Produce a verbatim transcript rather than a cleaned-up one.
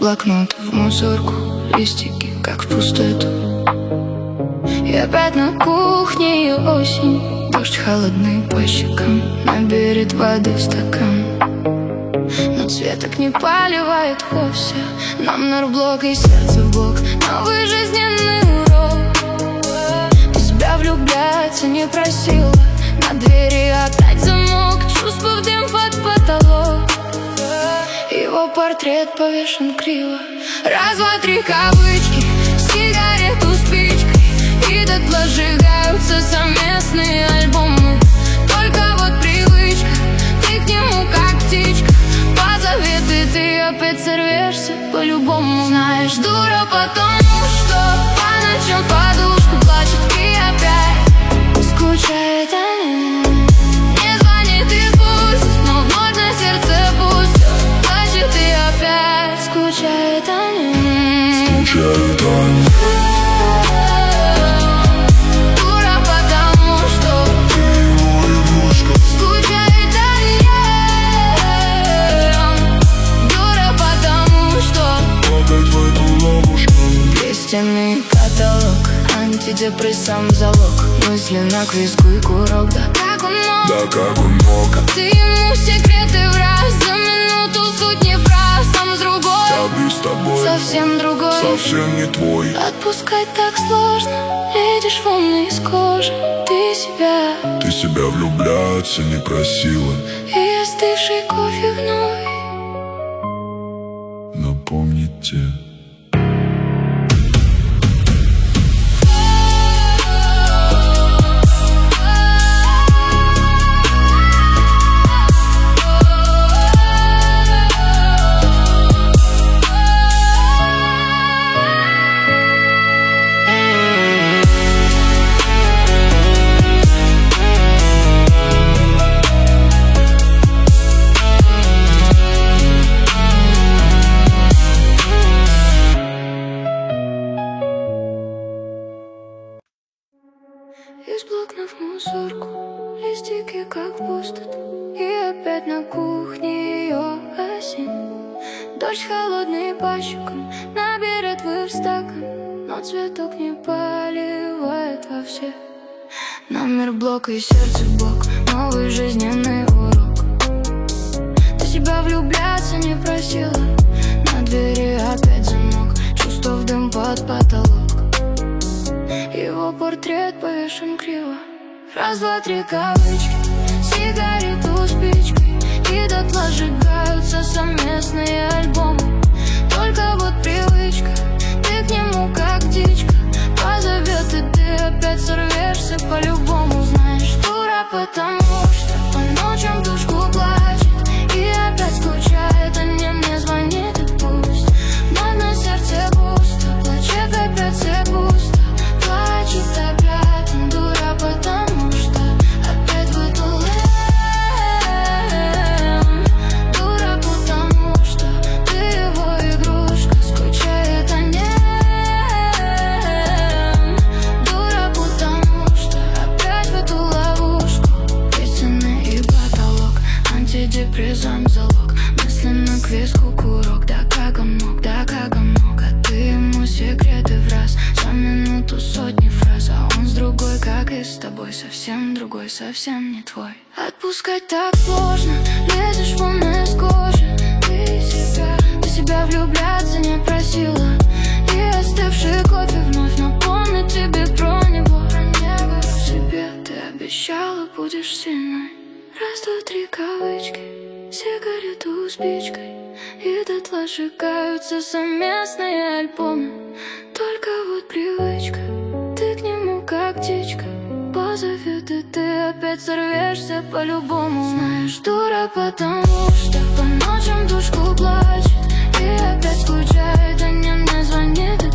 блокнот в мусорку, листики, как в пустоту. И опять на кухне ее осень. Дождь холодный по щекам, наберет воды в стакан. Но цветок не поливает вовсе. Номер в блок и сердце в бок. Новый жизненный урок. В себя влюбляться не просила. На двери опять замок. Чувства в дым под потолок. Его портрет повешен криво. Раз, два, три, кавычки. Сигарету спичкой. И дотла сжигаются совместные альбомы. Только вот привычка. Ты к нему как птичка. Позовет, и ты опять сорвешься по-любому. Знаешь, дура, потому что по ночам в подушку плачет и опять скучает о нем. Не звонит и пусть, но вновь на сердце пусть. Плачет и опять скучает о нем. Скучает о нем. Песенный каталог, антидепрессант залог. Мысленно к виску и курок. Да как он мог, да как он мог. Ты ему секреты в раз. За минуту сотни фраз. Сам с другой, да, с тобой совсем другой, совсем не твой. Отпускать так сложно. Ледишь волны из кожи. Ты себя, ты себя влюбляться не просила. И остывший кофе вновь напомнить тебе. Из блокнов в мусорку, листики как пустоту. И опять на кухне ее осень. Дождь холодный по щекам, наберет в стакан. Но цветок не поливает во все. Номер блока и сердце в бок. Новый жизненный урок. Ты себя влюбляться не просила. На двери опять замок. Чувство в дым под потолок. Его портрет повешен криво. Раз, два, три, кавычки. Сигарету спичкой. И дотла сжигаются совместные альбомы. Только вот привычка. Ты к нему как птичка. Позовет, и ты опять сорвешься по-любому. Знаешь, дура, потому что по ночам душку плачет. И опять скучает о нем, не звонит и пусть. Но на сердце пусто. Плачет опять все пусто. Плачет опять, он дура, потому что опять выдул эм. Дура, потому что ты его игрушка. Скучает о нем. Дура, потому что опять в эту ловушку. Песенный и потолок, антидепрессант залог. Мысленно к виску курок. Да как он мог, да как он мог. А ты ему секреты в раз. За минуту сотни фраз. А он с другой, как и с тобой. Совсем другой, совсем не твой. Отпускать так сложно. Лезешь вон из кожи. Ты себя, ты себя влюбляться не просила. И остывший кофе вновь напомнит тебе про него. Про небо себе ты обещала, будешь сильной. Раз, два, три, кавычки. Сигарету спичкой. И дотла сжигаются совместные альбомы. Только вот привычка. Ты к нему как птичка. Позовет, и ты опять сорвешься по-любому. Знаешь, дура, потому что по ночам душку плачет. И опять скучает о нем, не звонит.